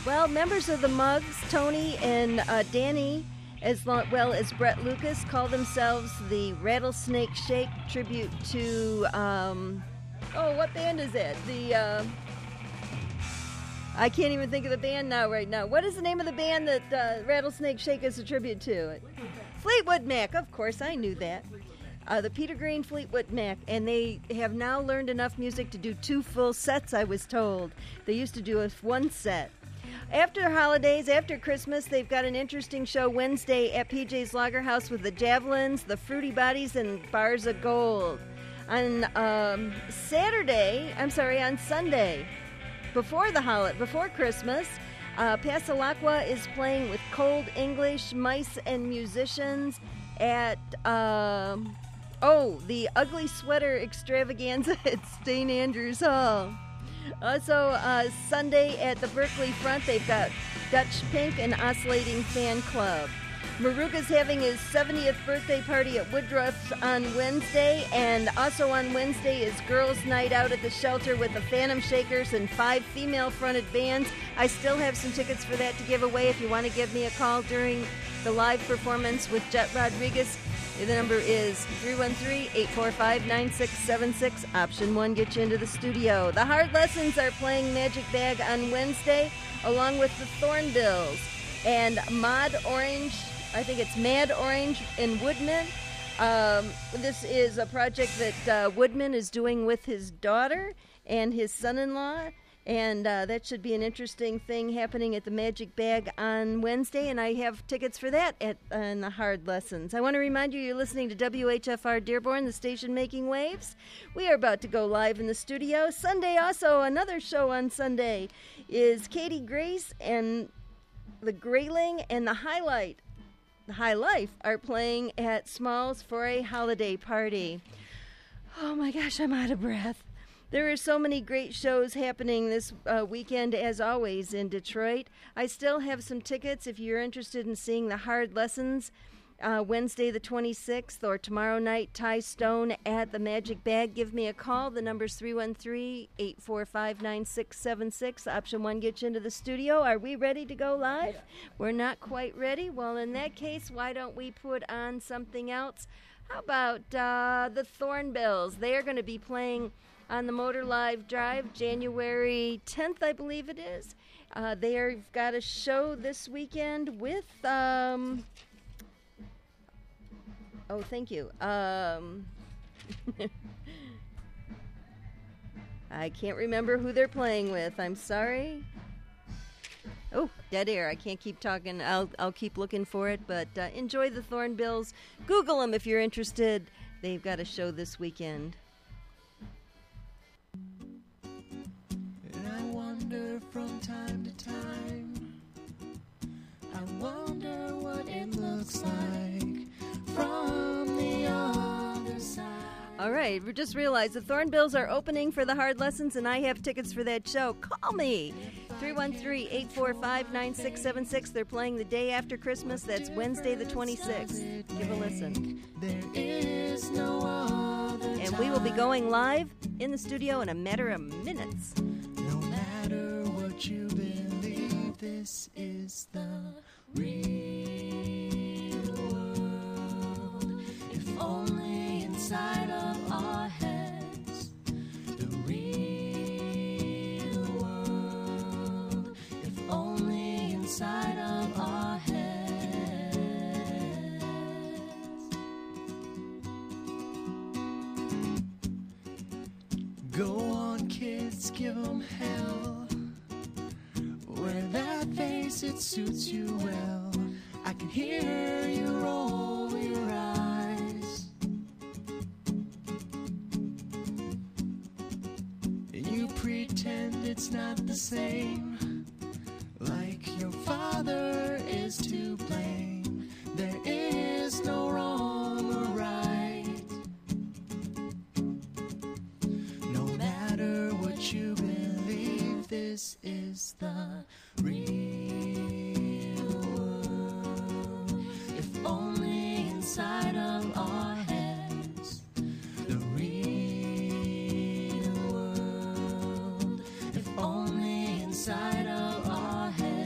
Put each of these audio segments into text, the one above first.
Well, members of the Mugs, Tony and Danny, as well as Brett Lucas, call themselves the Rattlesnake Shake, tribute to, what band is that? I can't even think of the band right now. What is the name of the band that Rattlesnake Shake is a tribute to? Fleetwood Mac, of course, I knew that. The Peter Green Fleetwood Mac, and they have now learned enough music to do 2 full sets, I was told. They used to do a 1 set. After holidays, after Christmas, they've got an interesting show Wednesday at PJ's Lager House with the Javelins, the Fruity Bodies, and Bars of Gold. On Sunday, before Christmas, Pasalacqua is playing with Cold English, Mice, and Musicians at the Ugly Sweater Extravaganza at St. Andrews Hall. Also, Sunday at the Berkeley Front, they've got Dutch Pink and Oscillating Fan Club. Maruga's having his 70th birthday party at Woodruff's on Wednesday, and also on Wednesday is Girls' Night Out at the Shelter with the Phantom Shakers and 5 female-fronted bands. I still have some tickets for that to give away if you want to give me a call during the live performance with Jet Rodriguez. The number is 313-845-9676. Option 1 gets you into the studio. The Hard Lessons are playing Magic Bag on Wednesday, along with the Thornbills. And Mad Orange in Woodman. This is a project that Woodman is doing with his daughter and his son-in-law. And that should be an interesting thing happening at the Magic Bag on Wednesday, and I have tickets for that in the Hard Lessons. I want to remind you, you're listening to WHFR Dearborn, the station making waves. We are about to go live in the studio. Sunday also, another show on Sunday, is Katie Grace and the Grayling and the High Life are playing at Smalls for a holiday party. Oh my gosh, I'm out of breath. There are so many great shows happening this weekend, as always, in Detroit. I still have some tickets if you're interested in seeing the Hard Lessons Wednesday the 26th or tomorrow night, Ty Stone at the Magic Bag. Give me a call. The number's 313-845-9676. Option 1 gets you into the studio. Are we ready to go live? We're not quite ready. Well, in that case, why don't we put on something else? How about the Thornbills? They are going to be playing on the Motor Live Drive, January 10th, I believe it is. They've got a show this weekend with, thank you. I can't remember who they're playing with. I'm sorry. Oh, dead air. I can't keep talking. I'll keep looking for it, but enjoy the Thornbills. Google them if you're interested. They've got a show this weekend. From time to time, I wonder what it looks like from the other side. All right, we just realized the Thornbills are opening for the Hard Lessons, and I have tickets for that show. Call me, 313-845-9676. They're playing the day after Christmas. That's Wednesday the 26th. Give a listen. There is no other time. And we will be going live in the studio in a matter of minutes. No matter what you believe, this is the real world. If only inside of our heads, the real world. If only inside of our heads. Go on, kids, give 'em hell. Wear that face, it suits you well. I can hear you roll your eyes. You pretend it's not the same, like your father is to blame. There is no wrong or right. No matter what you believe, this is the real world. If only inside of our heads, the real world. If only inside of our heads.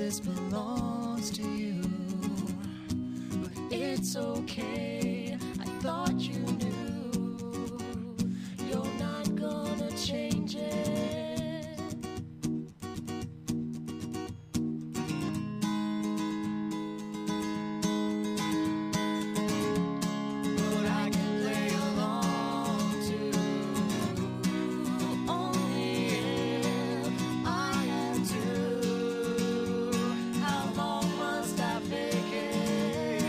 this belongs to you. But it's okay, I thought you knew. You're not gonna change it. But I can play along too. Only if I had to. How long must I fake it?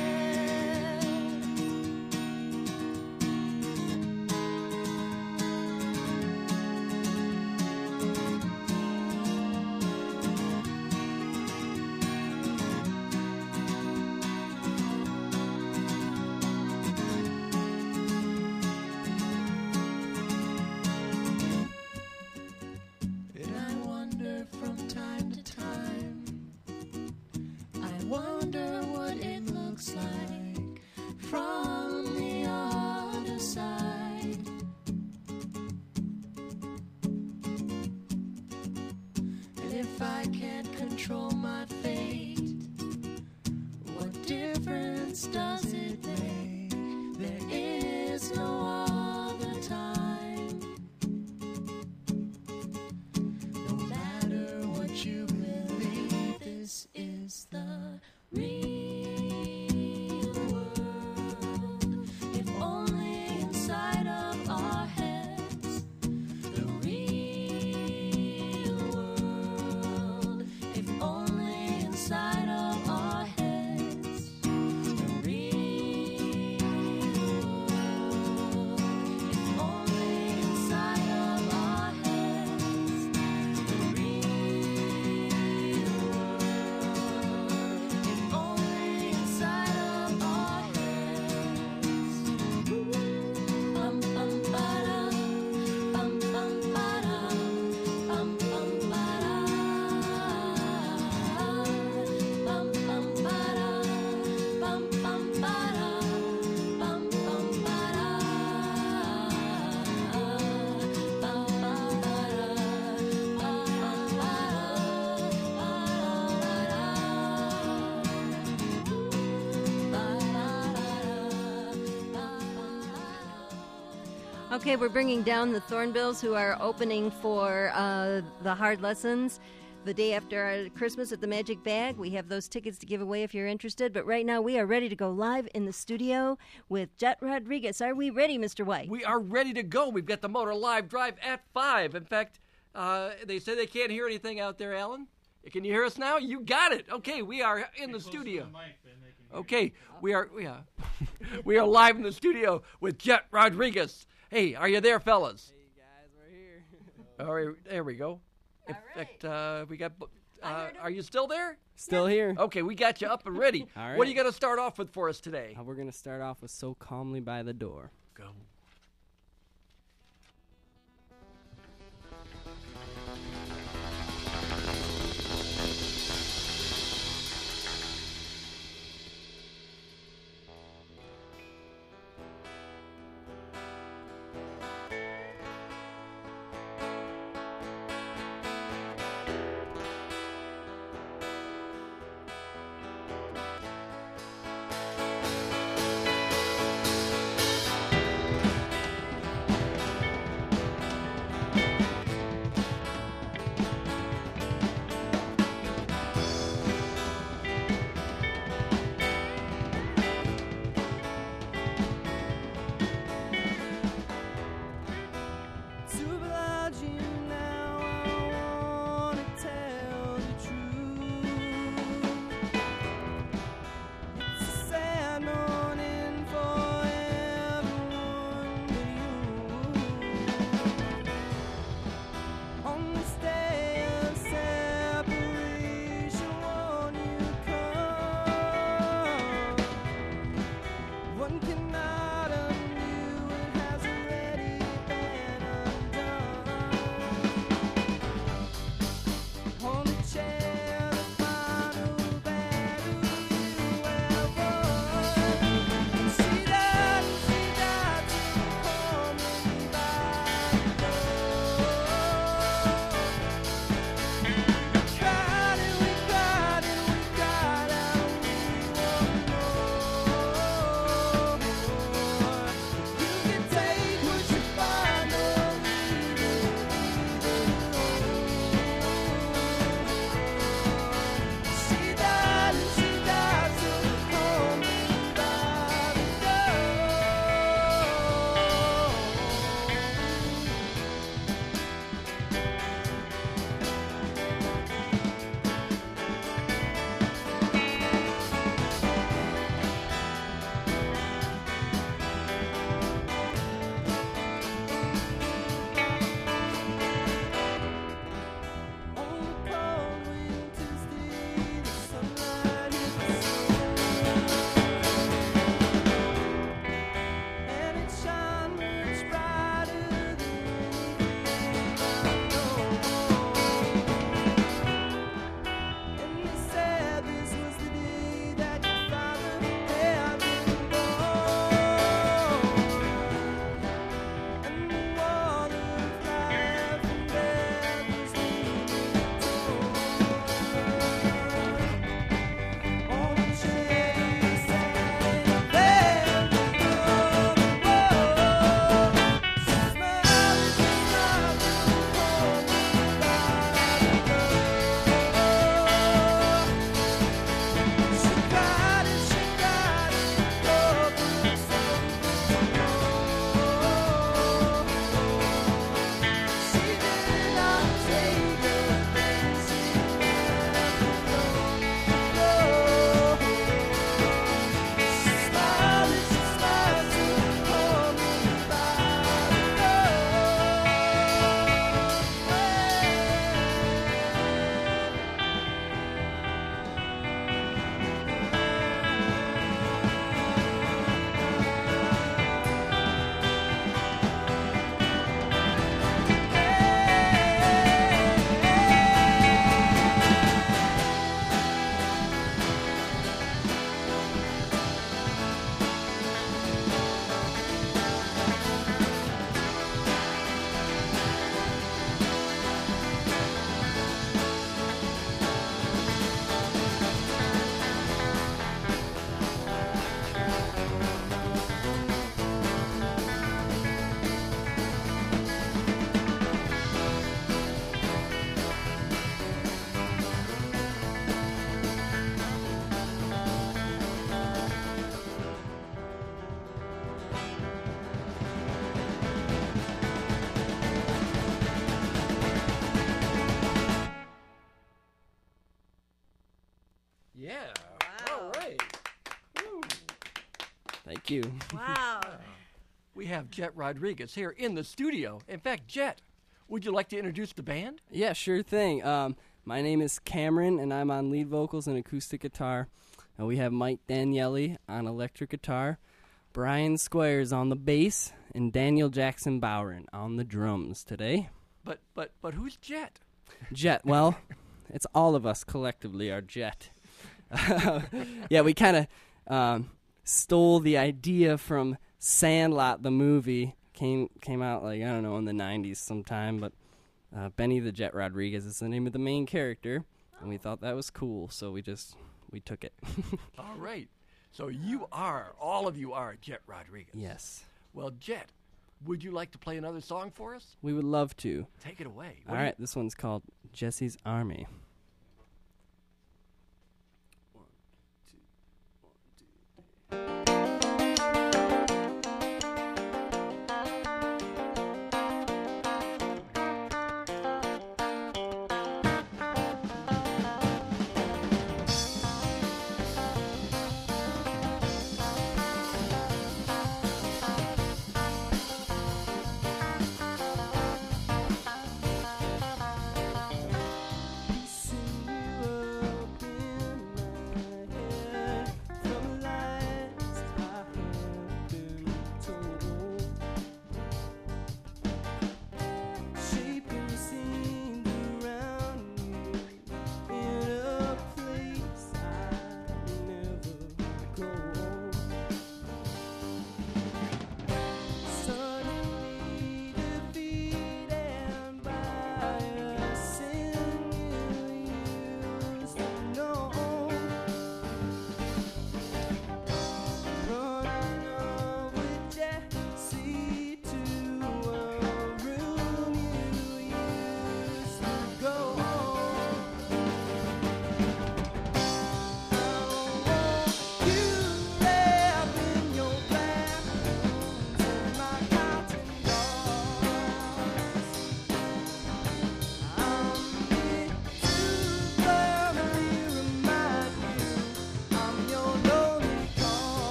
And I wonder from time to time, I wonder what it looks like from the other side. And if I can't control my fate, what difference does it make? There is no other time. No matter what you believe, this is the real world. If only inside of our heads, the real world. If only inside of our heads, the real world. If only inside of our heads, the real world. If only inside of our heads. Bum bum ba-da, bum bum ba-da, bum bum ba-da, bum bum ba-da, bum bum ba-da, bum bum ba-da, bum bum Okay, we're bringing down the Thornbills, who are opening for the Hard Lessons the day after Christmas at the Magic Bag. We have those tickets to give away if you're interested. But right now, we are ready to go live in the studio with Jet Rodriguez. Are we ready, Mr. White? We are ready to go. We've got the Motor Live Drive at 5. In fact, they say they can't hear anything out there, Alan. Can you hear us now? You got it. Okay, we are in the studio. Okay, we are we are live in the studio with Jet Rodriguez. Hey, are you there, fellas? Hey guys, we're here. All right, there we go. In All fact, we got. Are you still there? Still here. Okay, we got you up and ready. All right. What are you going to start off with for us today? We're going to start off with So Calmly by the Door. Go. Thank you. Wow. We have Jet Rodriguez here in the studio. In fact, Jet, would you like to introduce the band? Yeah, sure thing. My name is Cameron, and I'm on lead vocals and acoustic guitar. And we have Mike Daniele on electric guitar, Brian Squires on the bass, and Daniel Jackson Bowron on the drums today. But who's Jet? Jet, well, it's all of us collectively are Jet. Yeah, we kind of stole the idea from Sandlot, the movie. Came out, like, I don't know, in the 90s sometime, but Benny the Jet Rodriguez is the name of the main character, and we thought that was cool, so we took it. All right. So all of you are Jet Rodriguez. Yes. Well, Jet, would you like to play another song for us? We would love to. Take it away. All right, this one's called Jesse's Army.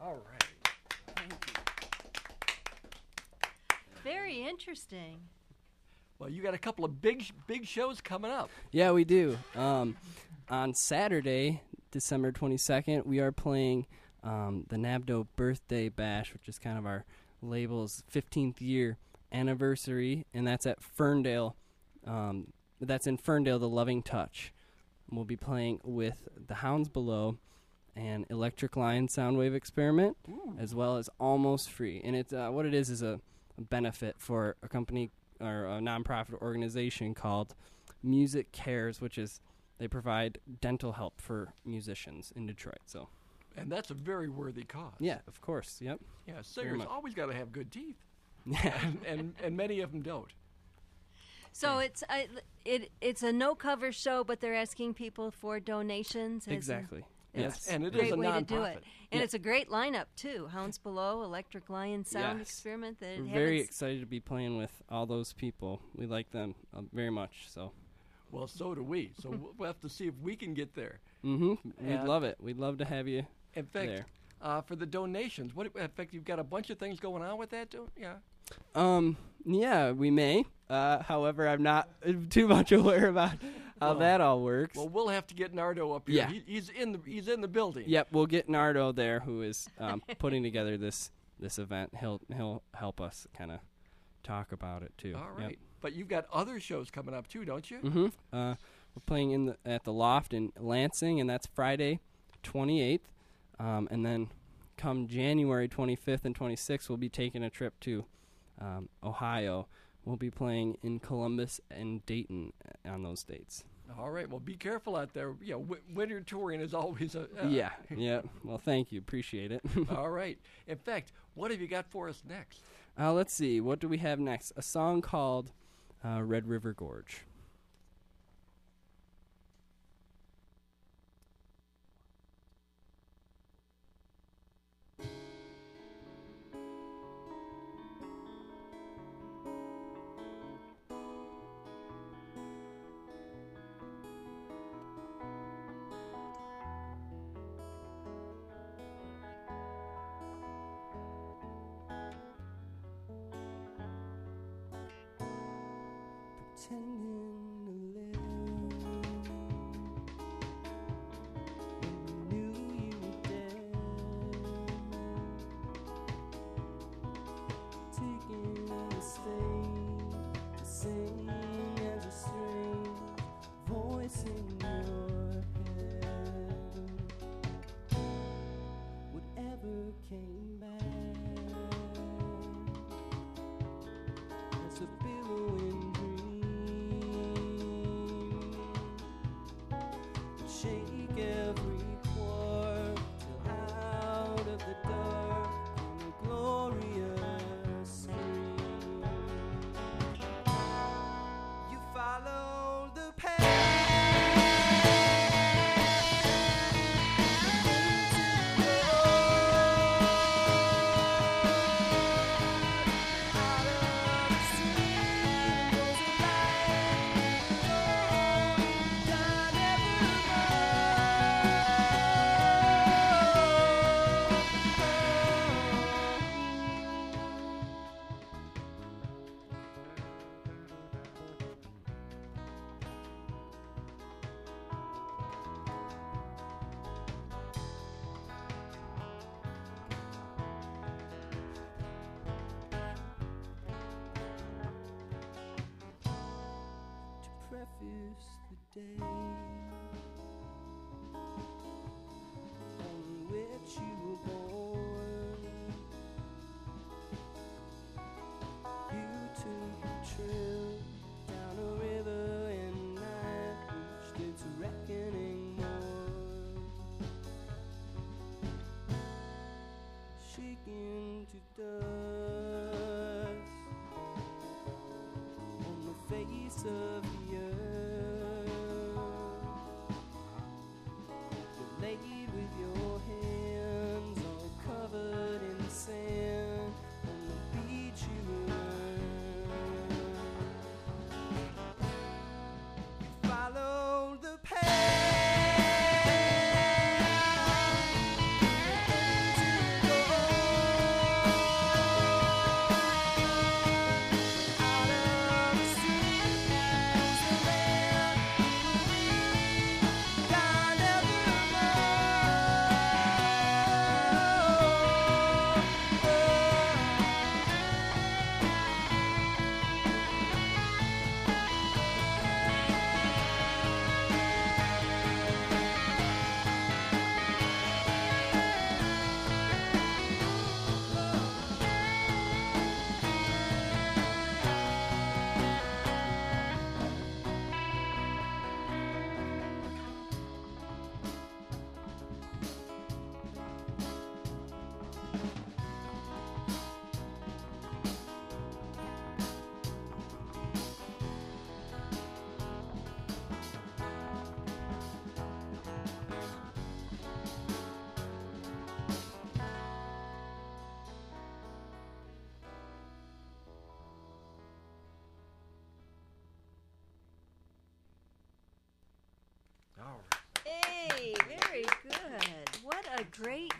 All right. Very interesting. Well, you got a couple of big shows coming up. Yeah, we do. On Saturday, December 22nd, we are playing the Nabdo Birthday Bash, which is kind of our label's 15th year anniversary, and that's at Ferndale. That's in Ferndale, the Loving Touch. And we'll be playing with the Hounds Below and Electric Lion Soundwave Experiment, as well as Almost Free. And it's what it is a benefit for a company or a nonprofit organization called Music Cares, which is they provide dental help for musicians in Detroit. So, and that's a very worthy cause. yeah, of course. Yep. Yeah, singers always got to have good teeth. Yeah. and many of them don't. So it's a no cover show, but they're asking people for donations. Exactly. It's And it a is great a way to nonprofit. do it. And Yeah. it's a great lineup, too. Hounds Below, Electric Lion Sound Yes. Experiment. That We're haven't very excited to be playing with all those people. We like them very much. So, Well, so do we. So we'll have to see if we can get there. we'd And- love it. We'd love to have you In fact, there. for the donations, in fact, you've got a bunch of things going on with that, too? Yeah. Yeah, we may. However, I'm not too much aware about how that all works. Well, we'll have to get Nardo up here. Yeah. He's in the building. Yep, we'll get Nardo there, who is putting together this event. He'll help us kind of talk about it too. All right. But you've got other shows coming up too, don't you? Mm-hmm. We're playing at the Loft in Lansing, and that's Friday, 28th. And then come January 25th and 26th, we'll be taking a trip to Ohio. We'll be playing in Columbus and Dayton on those dates. All right. Well, be careful out there. You know, winter touring is always a Yeah. Well, thank you. Appreciate it. All right. In fact, what have you got for us next? Let's see. What do we have next? A song called Red River Gorge. Pretending to live when you knew you were dead, taking the stage, the same as a strange voice in your head. Whatever came back as a billowing shake every chord till out of the dark came a glorious scream. You follow the path out of the sea goes a light, God to preface the day on which you were born. You took a trip down a river and night reached its reckoning morn. Shaken to dust on the face of the earth, you laid with your hands all covered in sand on the beach you learned. You followed the path into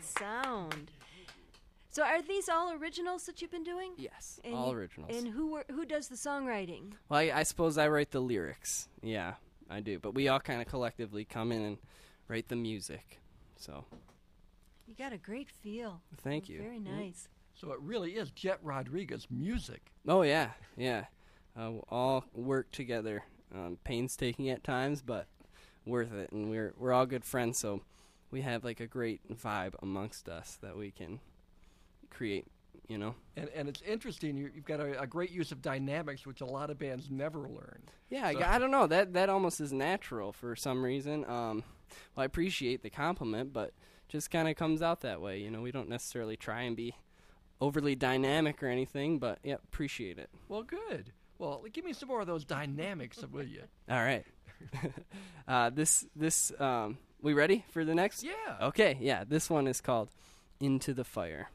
sound. So are these all originals that you've been doing? Yes, And all you- originals. And who does the songwriting? Well, I suppose I write the lyrics. Yeah, I do. But we all kind of collectively come in and write the music. So, You got a great feel. thank you. Very nice. So it really is Jet Rodriguez music. Oh, yeah, yeah. We all work together. Painstaking at times, but worth it. And we're all good friends, so we have like a great vibe amongst us that we can create, you know. And it's interesting, you've got a great use of dynamics, which a lot of bands never learn. Yeah, So- I don't know. That almost is natural for some reason. Well, I appreciate the compliment, but just kind of comes out that way. You know, we don't necessarily try and be overly dynamic or anything, but yeah, appreciate it. Well, good. Well, give me some more of those dynamics, will you? All right. We ready for the next? Yeah. Okay, yeah. This one is called Into the Fire.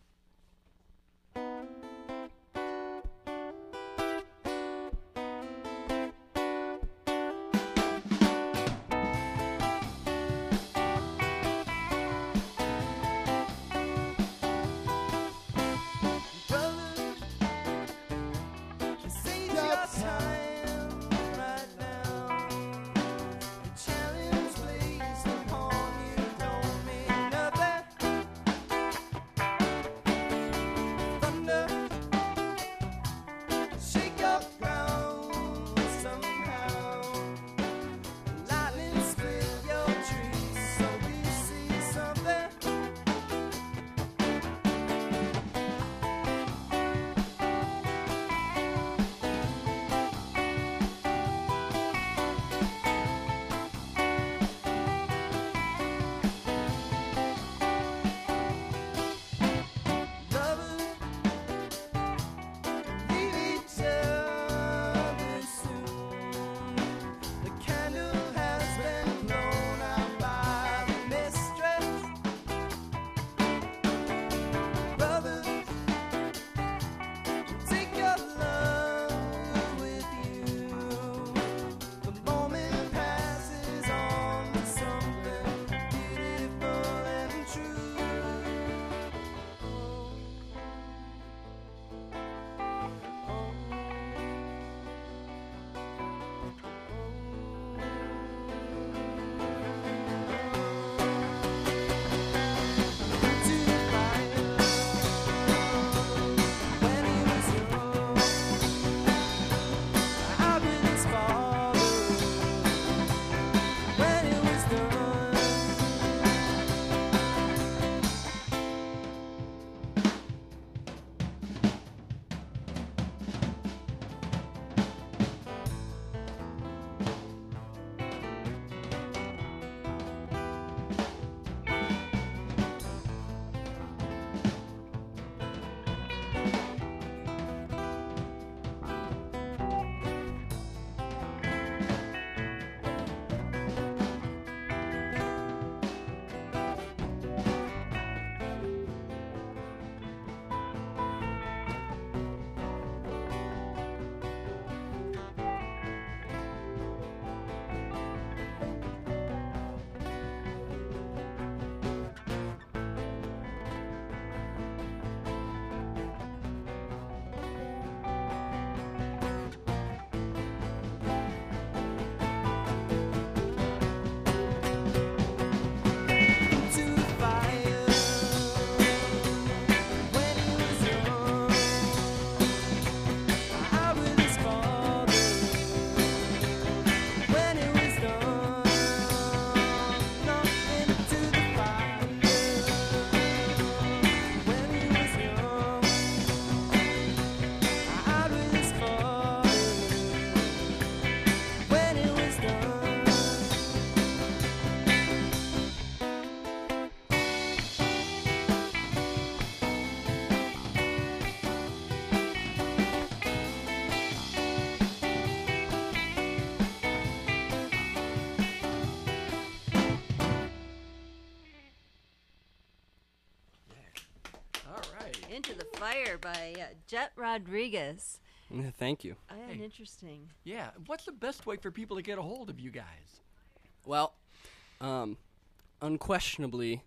Into the Fire by Jet Rodriguez. Thank you. And interesting. Yeah. What's the best way for people to get a hold of you guys? Well, unquestionably,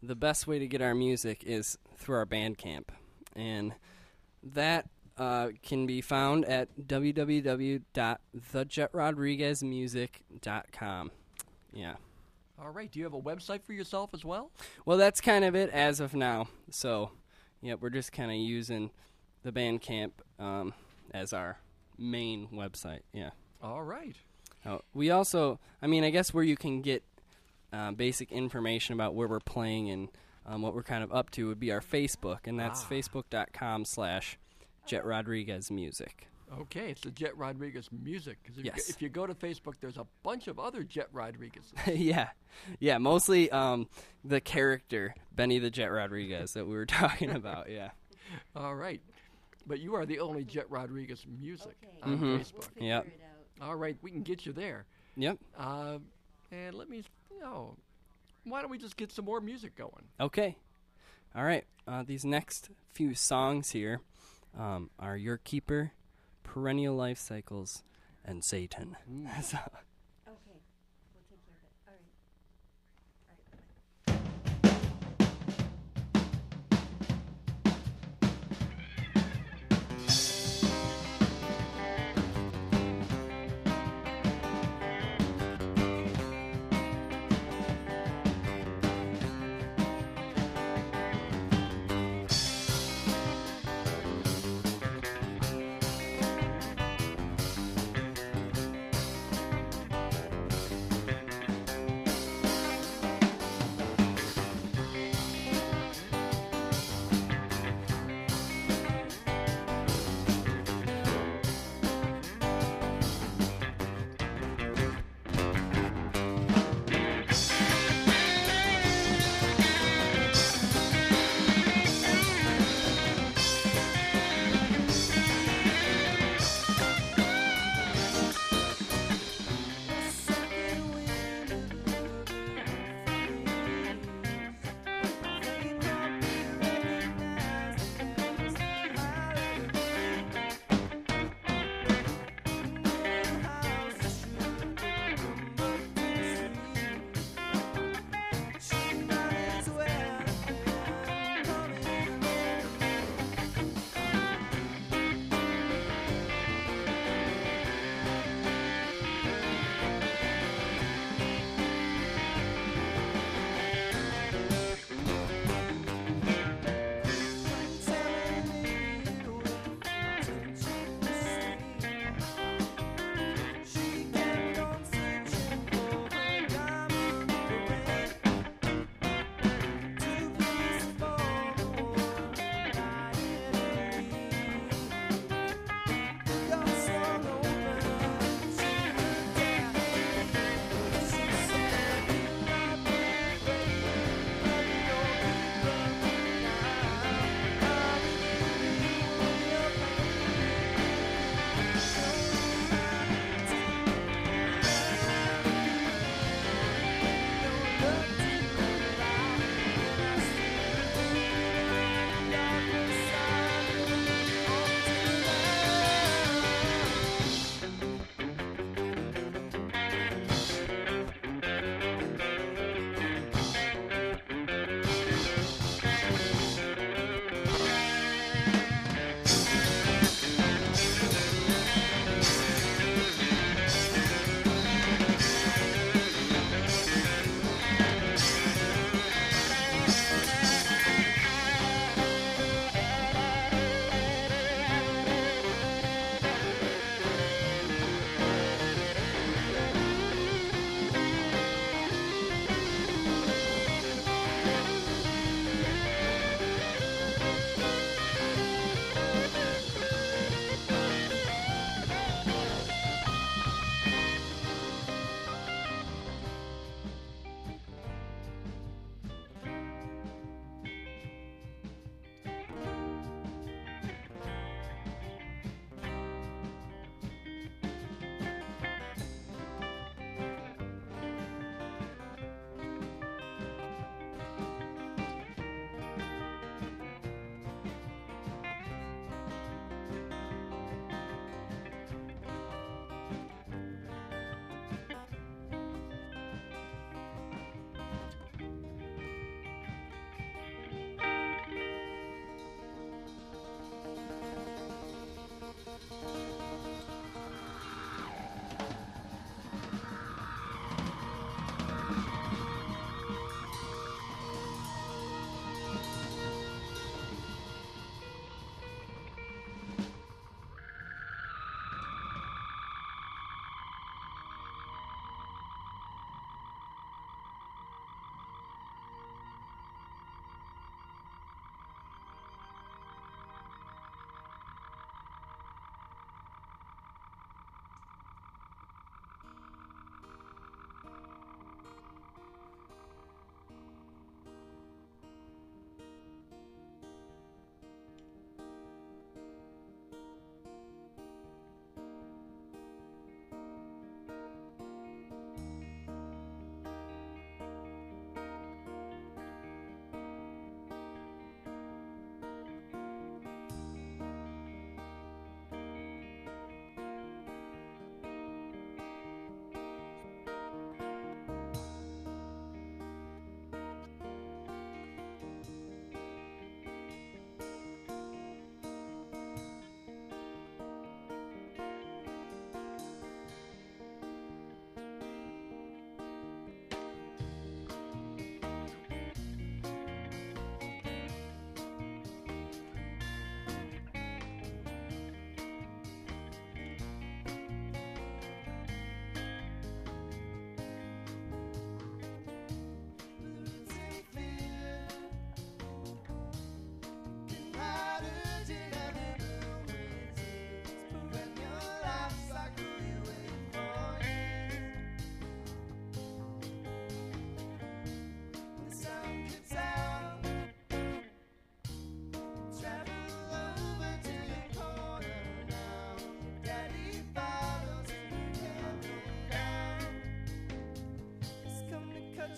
the best way to get our music is through our Bandcamp. And that can be found at www.thejetrodriguezmusic.com. Yeah. All right. Do you have a website for yourself as well? Well, that's kind of it as of now. So, yeah, we're just kind of using the Bandcamp as our main website. Yeah. All right. We also, I mean, I guess where you can get basic information about where we're playing and what we're kind of up to would be our Facebook, and that's facebook.com/Jet Rodriguez Music. Okay, it's the Jet Rodriguez Music. Because Yes. if you go to Facebook, there's a bunch of other Jet Rodriguezes. Yeah, mostly the character, Benny the Jet Rodriguez, that we were talking about, yeah. All right. But you are the only Jet Rodriguez Music on We'll Facebook. figure Yep. it out. All right, we can get you there. Yep, And let me, why don't we just get some more music going? okay. All right, these next few songs here are Your Keeper, Perennial Life Cycles, and Satan. So, Okay, we'll take care of it. All right.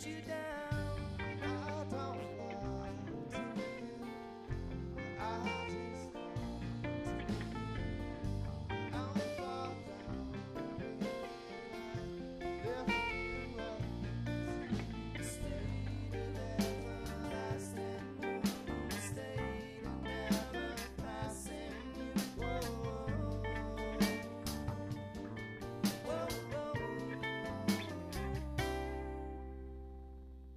let you down. I don't lie to you. I just want to be. I'm far down. Lift you up. The state of everlasting moon. The state of never passing you. Whoa, whoa, whoa.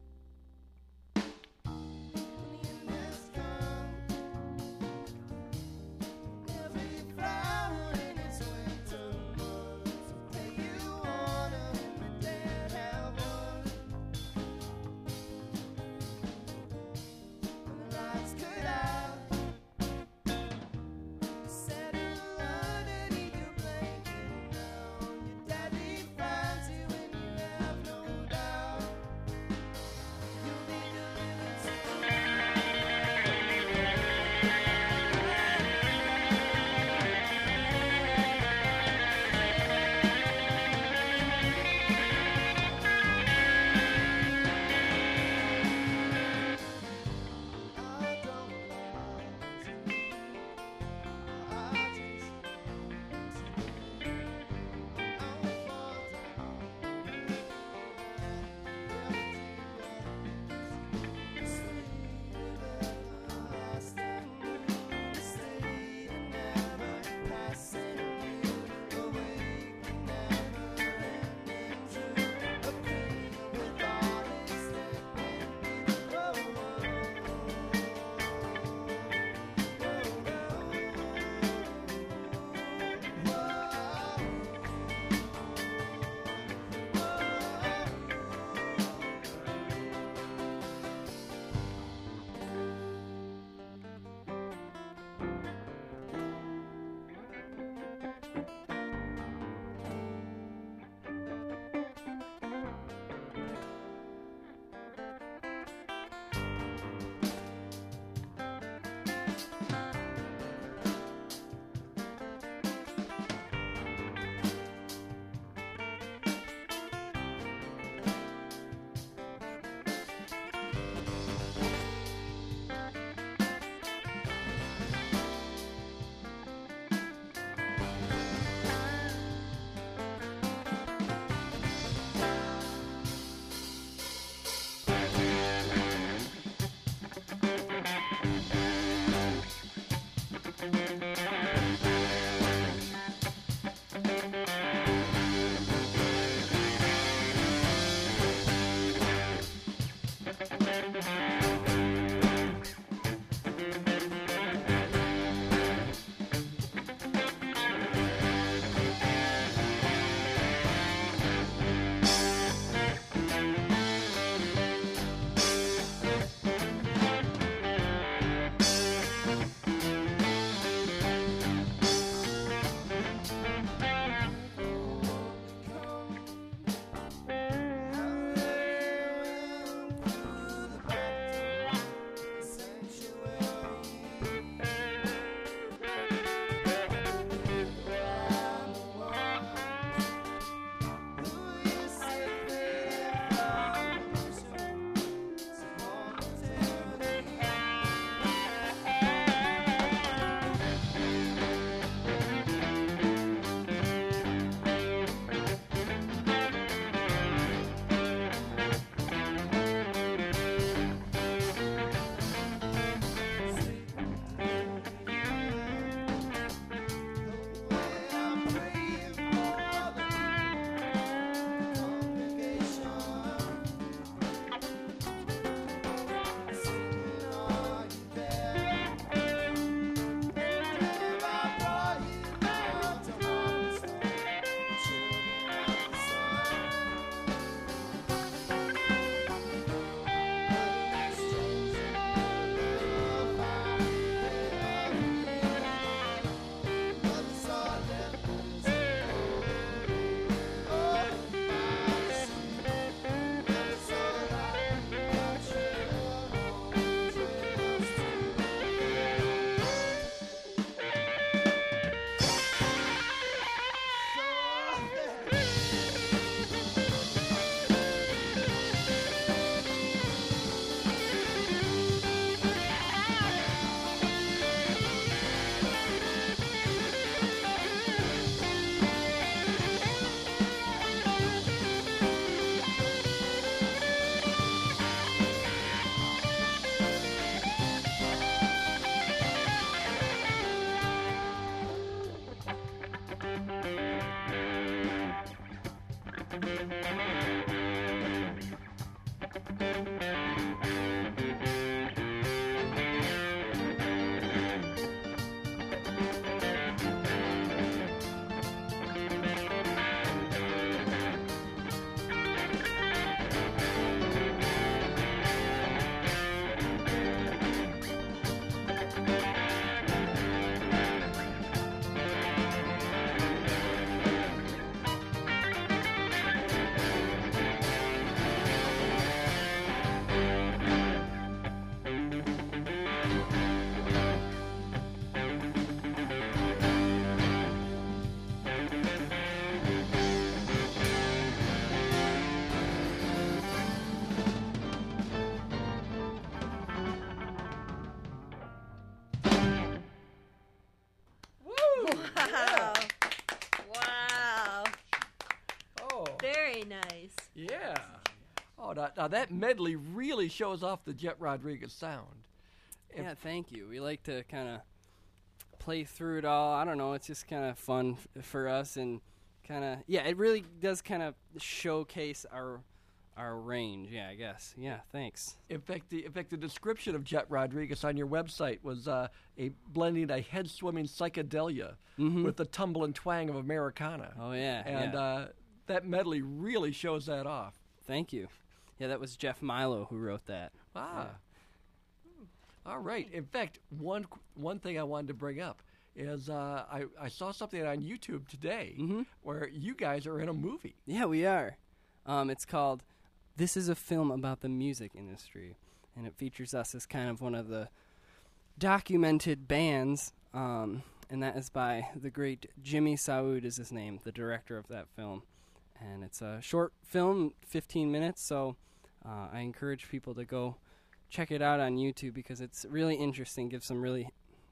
Yeah. Oh, now that medley really shows off the Jet Rodriguez sound. Yeah, thank you. We like to kind of play through it all. I don't know. It's just kind of fun for us, and kind of it really does kind of showcase our range. Yeah, I guess. Yeah, thanks. In fact, the description of Jet Rodriguez on your website was blending a head swimming psychedelia with the tumble and twang of Americana. Oh yeah, and that medley really shows that off. Thank you. Yeah, that was Jeff Milo who wrote that. Ah. All right. In fact, one thing I wanted to bring up is I saw something on YouTube today where you guys are in a movie. Yeah, we are. It's called This Is a Film About the Music Industry, and it features us as kind of one of the documented bands, and that is by the great Jimmy Saoud is his name, the director of that film. And it's a short film, 15 minutes, so I encourage people to go check it out on YouTube because it's really interesting, gives some really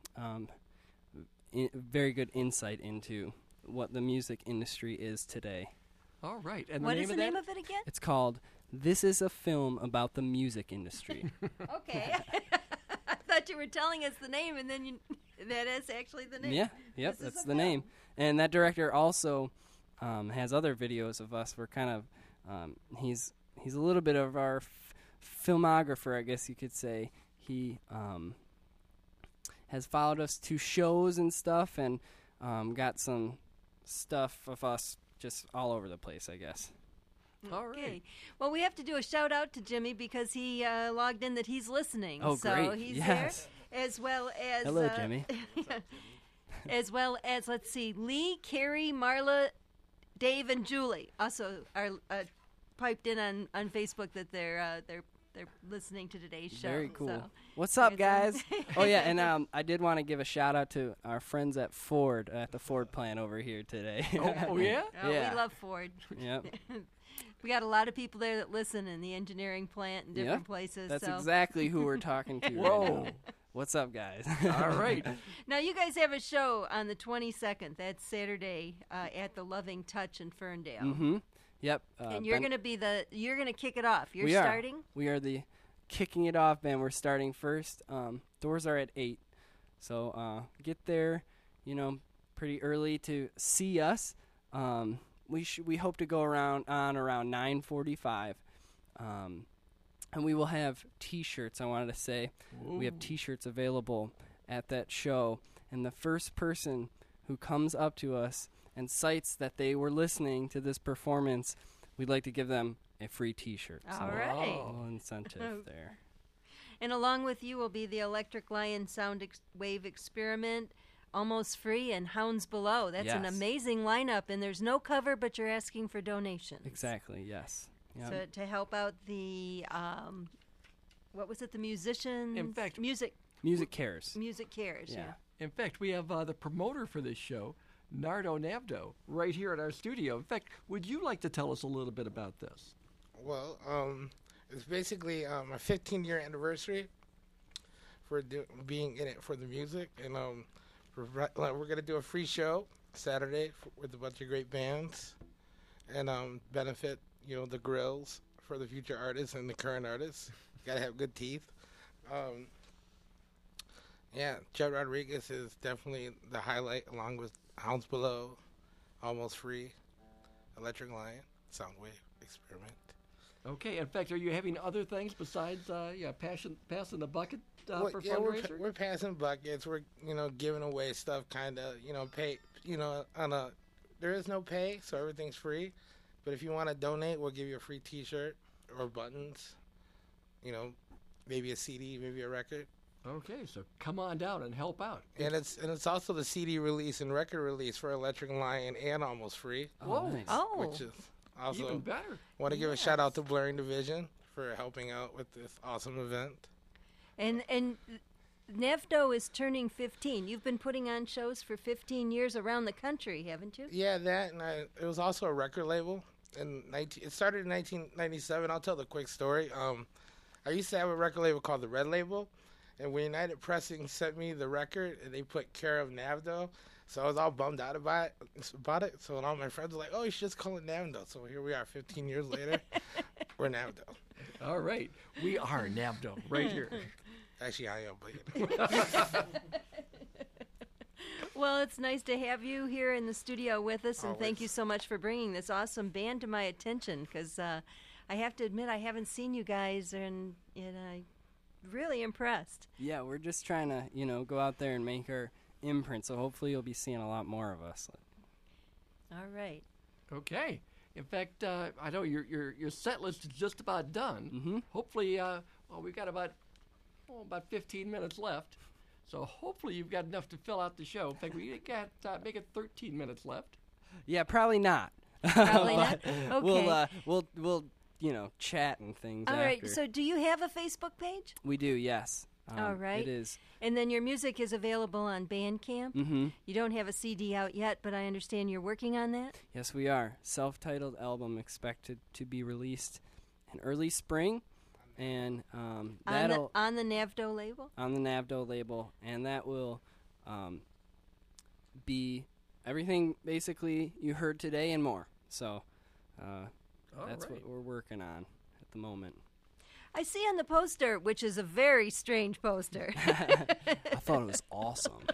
very good insight into what the music industry is today. All right. And what is the name of it again? It's called This Is a Film About the Music Industry. Okay. I thought you were telling us the name, and then that is actually the name. Yeah, yep, that's the name. And that director also has other videos of us. We're kind of he's a little bit of our filmographer, I guess you could say. He has followed us to shows and stuff, and got some stuff of us just all over the place, I guess. All right. Well, we have to do a shout out to Jimmy because he logged in that he's listening. Oh, so great. He's yes. there, as well as hello, Jimmy. as well as, let's see, Lee, Carrie, Marla, Dave, and Julie also are piped in on Facebook that they're listening to today's show. Very cool. So. What's up, guys? Oh yeah, and I did want to give a shout out to our friends at Ford at the Ford plant over here today. Oh yeah? Oh, Yeah. we love Ford. Yep. We got a lot of people there that listen in the engineering plant and different places. That's so. exactly who we're talking to. Whoa. Right now. What's up, guys? All right. Now, you guys have a show on the 22nd. That's Saturday at the Loving Touch in Ferndale. Mm-hmm. Yep. And you're going to you're going to kick it off. You're we starting? We are the kicking it off band. We're starting first. Doors are at 8. So get there, pretty early to see us. We hope to go around 9:45. And we will have T-shirts, I wanted to say. Ooh. We have T-shirts available at that show. And the first person who comes up to us and cites that they were listening to this performance, we'd like to give them a free T-shirt. All right. A little incentive there. And along with you will be the Electric Lion Sound Wave Experiment, Almost Free, and Hounds Below. That's an Yes. amazing lineup, and there's no cover, but you're asking for donations. Exactly, yes. Yep. So to help out the, what was it, the musicians? In fact, Music Cares. Cares, yeah. In fact, we have the promoter for this show, Nardo Navdo, right here at our studio. In fact, would you like to tell us a little bit about this? Well, it's basically my 15-year anniversary for being in it for the music, and we're going to do a free show Saturday with a bunch of great bands, and benefit the grills for the future artists and the current artists. Got to have good teeth. Yeah, Jet Rodriguez is definitely the highlight, along with Hounds Below, Almost Free, Electric Lion, Soundwave Experiment. Okay. In fact, are you having other things besides passing the bucket for fundraiser? We're passing buckets. We're giving away stuff, kind of pay. There is no pay, so everything's free. But if you want to donate, we'll give you a free T-shirt or buttons. Maybe a CD, maybe a record. Okay, so come on down and help out. And it's also the CD release and record release for Electric Lion and Almost Free. Whoa. Nice. Oh. Which is also Even better. Want to give a shout out to Blurring Division for helping out with this awesome event. And Navdo is turning 15. You've been putting on shows for 15 years around the country, haven't you? Yeah, that, and it was also a record label. It started in 1997. I'll tell the quick story. I used to have a record label called the Red Label, and when United Pressing sent me the record and they put Care of Navdo, So I was all bummed out about it. So all my friends were like, "Oh, you should just call it Navdo." So here we are, 15 years later. We're Navdo. All right. We are Navdo right here. Actually, I am, but you know. Well, it's nice to have you here in the studio with us, and thank Always. you so much for bringing this awesome band to my attention, because I have to admit I haven't seen you guys, and I'm really impressed. Yeah, we're just trying to, go out there and make our imprint. So hopefully you'll be seeing a lot more of us. All right. Okay. In fact, I know your set list is just about done. Mm-hmm. Hopefully, we've got about 15 minutes left. So hopefully you've got enough to fill out the show. In fact, we got make it 13 minutes left. Yeah, probably not. Probably not? But Okay. We'll chat and things All after. right. So do you have a Facebook page? We do, yes. All right. It is. And then your music is available on Bandcamp. Mm-hmm. You don't have a CD out yet, but I understand you're working on that. Yes, we are. Self-titled album expected to be released in early spring, and that'll On the Navdo label? on the Navdo label, and that will be everything basically you heard today and more. So that's what we're working on at the moment. I see on the poster, which is a very strange poster. I thought it was awesome.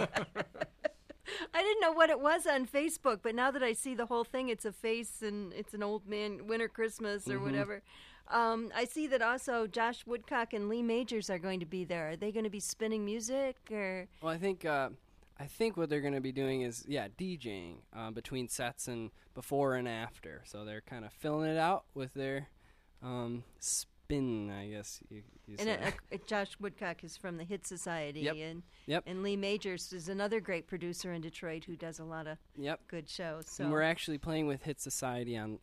I didn't know what it was on Facebook, but now that I see the whole thing, it's a face and it's an old man, Winter Christmas or whatever. I see that also Josh Woodcock and Lee Majors are going to be there. Are they going to be spinning music or? Well, I think what they're going to be doing is DJing between sets and before and after. So they're kind of filling it out with their spin, I guess you say. And Josh Woodcock is from the Hit Society, Yep. and and Lee Majors is another great producer in Detroit who does a lot of good shows. So And we're actually playing with Hit Society on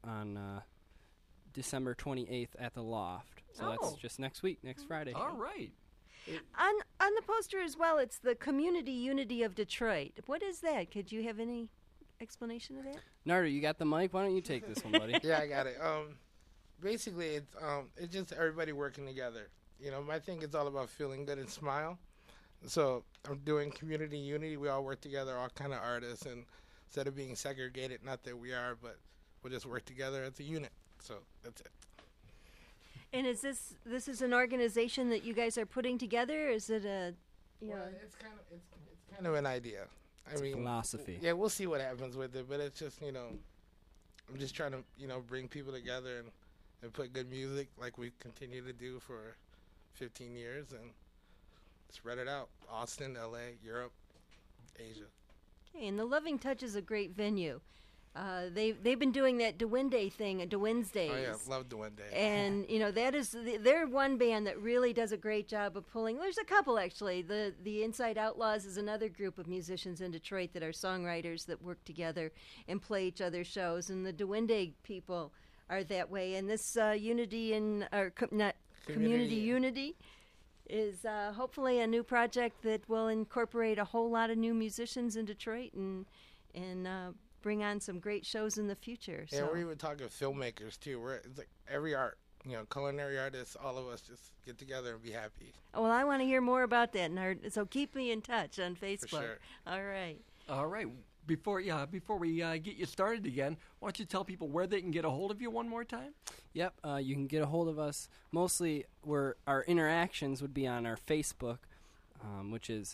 December 28th at the Loft. So that's just next week, next Friday. All right. on the poster as well, it's the Community Unity of Detroit. What is that? Could you have any explanation of that? Nardo, you got the mic? Why don't you take this one, buddy? Yeah, I got it. Basically, it's just everybody working together. My thing is all about feeling good and smile. So I'm doing community unity. We all work together, all kind of artists, and instead of being segregated, not that we are, but we'll just work together as a unit. So that's it. And is this is an organization that you guys are putting together? Is it a Well, it's kind of an idea. I mean, philosophy. Yeah, we'll see what happens with it, but it's just I'm just trying to bring people together and put good music like we continue to do for 15 years and spread it out. Austin, LA, Europe, Asia. Okay, and the Loving Touch is a great venue. They've been doing that DeWinday thing, DeWednesdays. Oh yeah, love Duende. And that is they're one band that really does a great job of pulling. There's a couple actually. The Inside Outlaws is another group of musicians in Detroit that are songwriters that work together and play each other's shows. And the DeWinday people are that way. And this Unity Community Unity is hopefully a new project that will incorporate a whole lot of new musicians in Detroit and bring on some great shows in the future. Yeah, So. we're even talking filmmakers too. It's like every art, culinary artists, all of us just get together and be happy. Well, I want to hear more about that, Nerd. So keep me in touch on Facebook. sure. All right. All right. Before we get you started again, why don't you tell people where they can get a hold of you one more time? Yep, you can get a hold of us. Mostly, our interactions would be on our Facebook, which is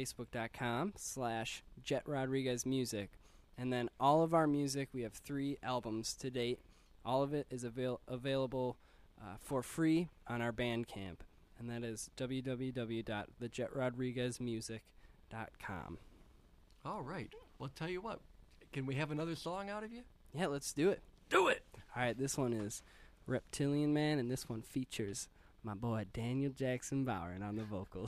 facebook.com/JetRodriguezMusic. And then all of our music, we have 3 albums to date. All of it is available for free on our Bandcamp, and that is www.thejetrodriguezmusic.com. All right. Well, tell you what. Can we have another song out of you? Yeah, let's do it. Do it. All right, this one is Reptilian Man, and this one features my boy Daniel Jackson Bowering on the vocals.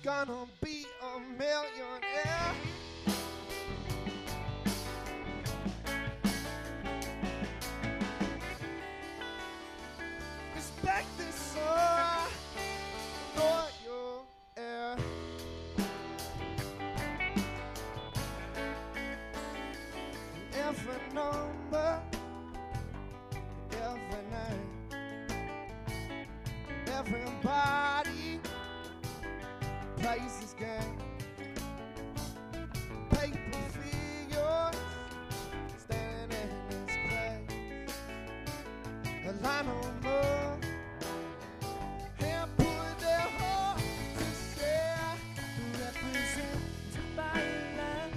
gonna be a millionaire. Respect this royal air. Every number, every night, everybody plays this game. Paper figures standing in this place. A line of love and put their heart to share to represent by land.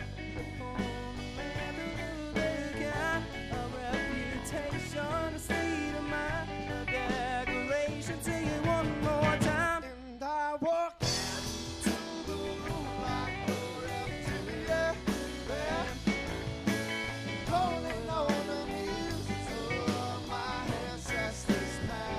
A state of mind, a declaration, say it one more time. And I walk into the room like a reptilian, rolling on the music of my ancestors' past.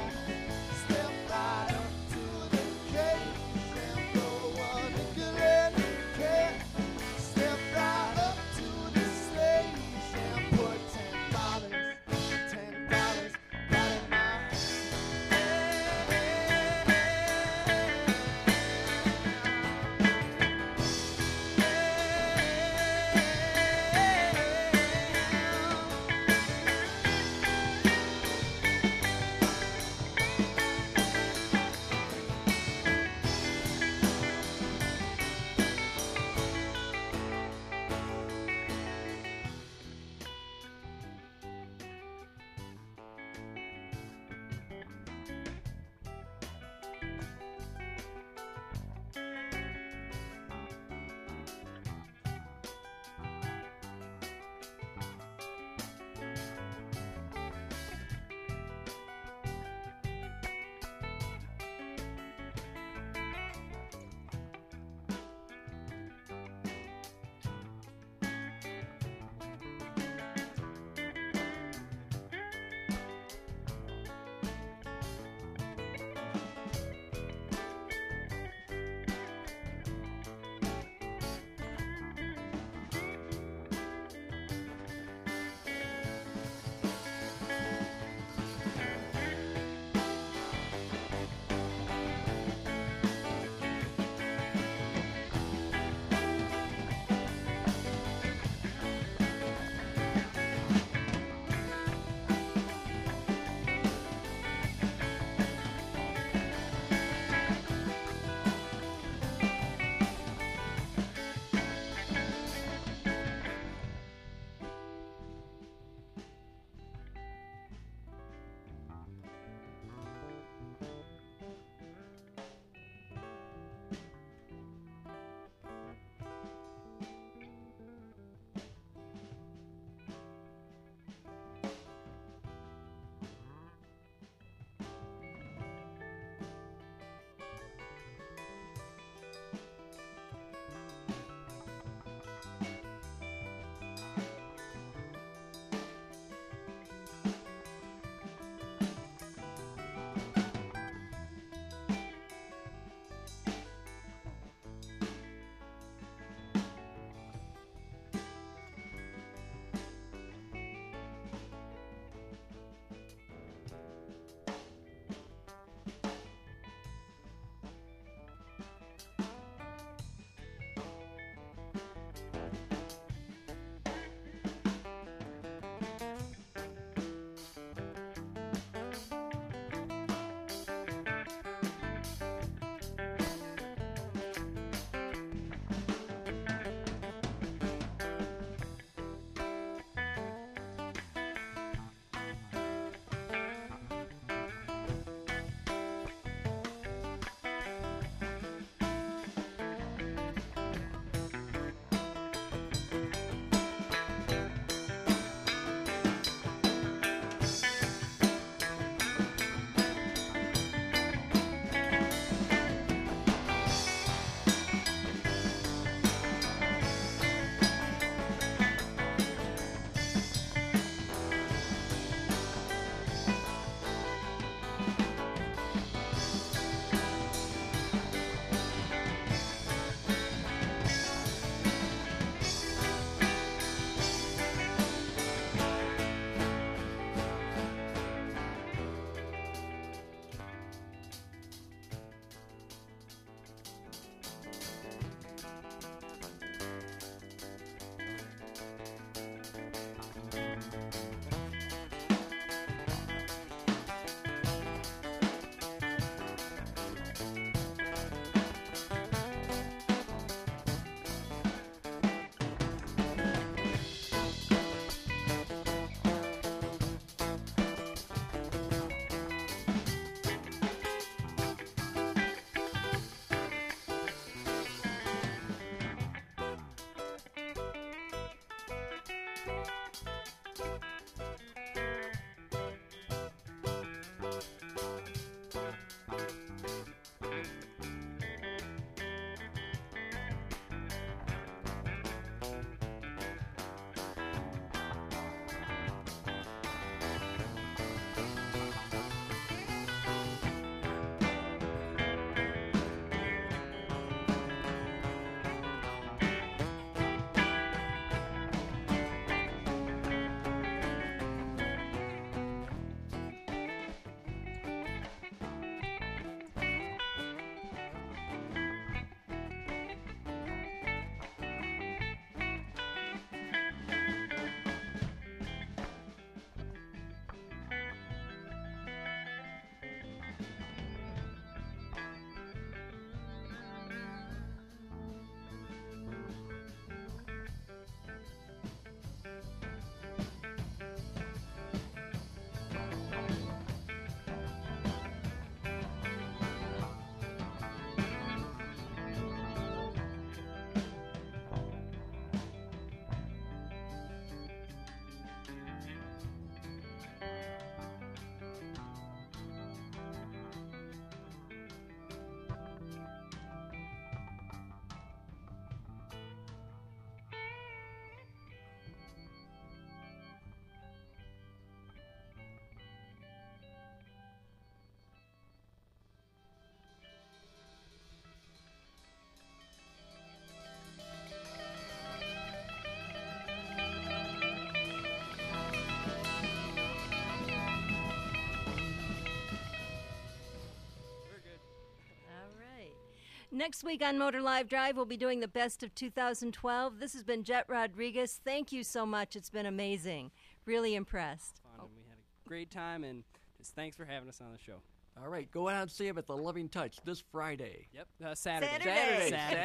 Next week on Motor Live Drive, we'll be doing the best of 2012. This has been Jet Rodriguez. Thank you so much. It's been amazing. Really impressed. Fun, and we had a great time, and just thanks for having us on the show. All right, go out and see him at the Loving Touch this Friday. Yep, Saturday. Saturday. Saturday.